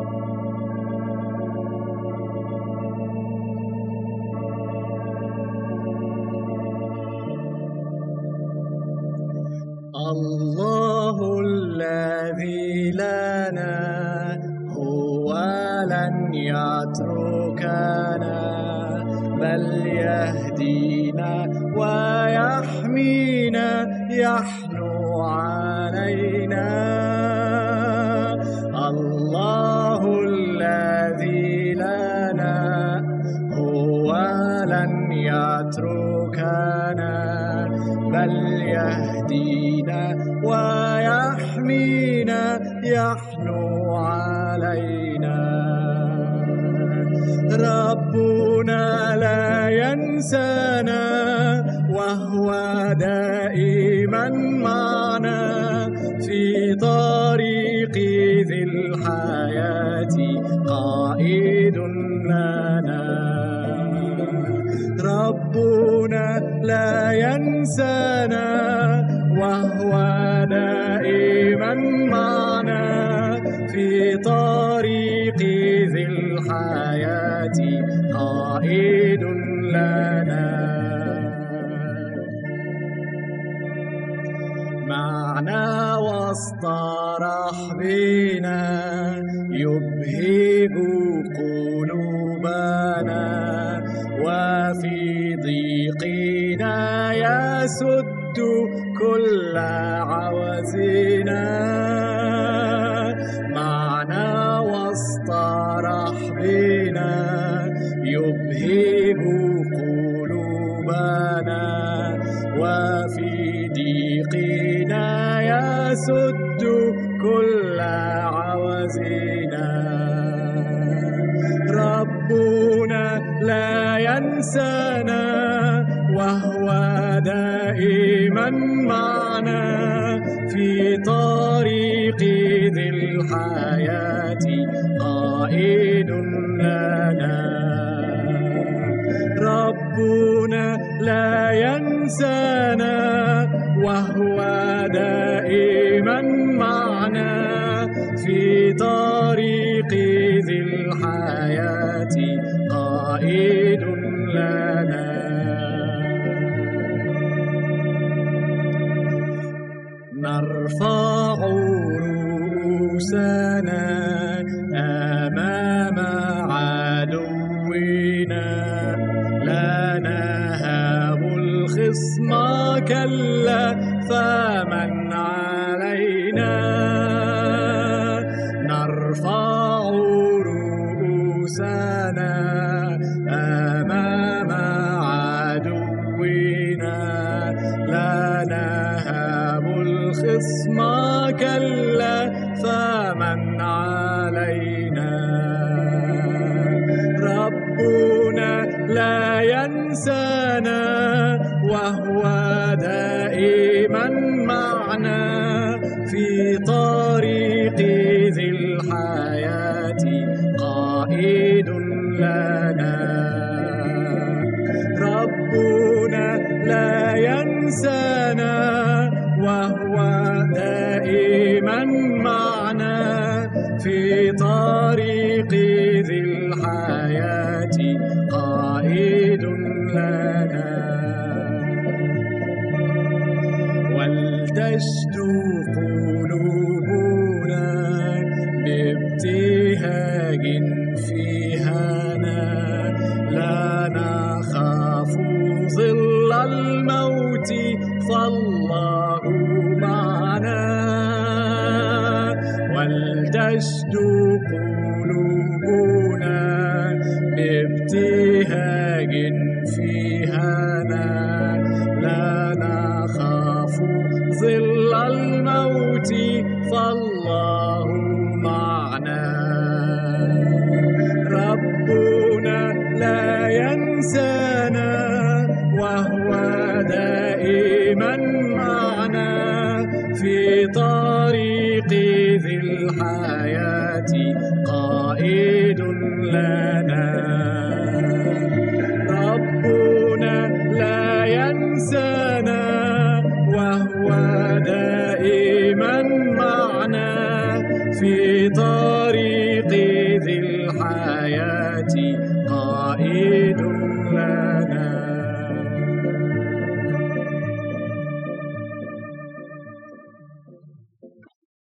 الله الذي لنا هو لن يتركنا بل يهدينا ويحمينا يحنو علينا. الله الذي لنا هو لن يتركنا بل يهدينا ويحمينا يحنو علينا. ربنا لا ينسانا وهو دائما معنا في طريق ذي الحياة قائد لنا. ربنا لا ينسانا وهو دائما معنا في طريق ذي الحياة قائد لنا. معنا وسط رحبنا يبهج قلوبنا وفي ضيقنا يسد كل عوزنا. معنا وسط رحبنا يبهج قلوبنا وفي ضيقنا يسد كل عوزنا. ربنا لا ينسانا وهو دائما معنا في طريق ذي الحياة قائد لنا. ربنا لا ينسانا وهو دائما معنا في طريق ذي الحياة قائد لنا. نرفع رؤوسنا أمام عدونا لا نهاب الخصم كلا فمن علينا. نرفع رؤوسنا أمام عدونا لا نهاب الخصم كلا فمن علينا. ربنا لا ينسانا وهو دائما معنا في طريق ذي الحياة قائد لنا. ربنا لا ينسانا وهو دائما معنا في طريق ذي الحياة قائد لنا. ولتشدو قلوبنا بابتهاج فيهنا لا نخاف ظل الموت فالله معنا. ولتشدو قلوبنا بابتهاج فيهنا لا نخاف ظل الموت فالله معنا. ربنا لا ينسانا وهو دائما معنا في طريق ذي الحياة قائد لنا. ربنا لا ينسانا وهو دائما معنا في طريق قائد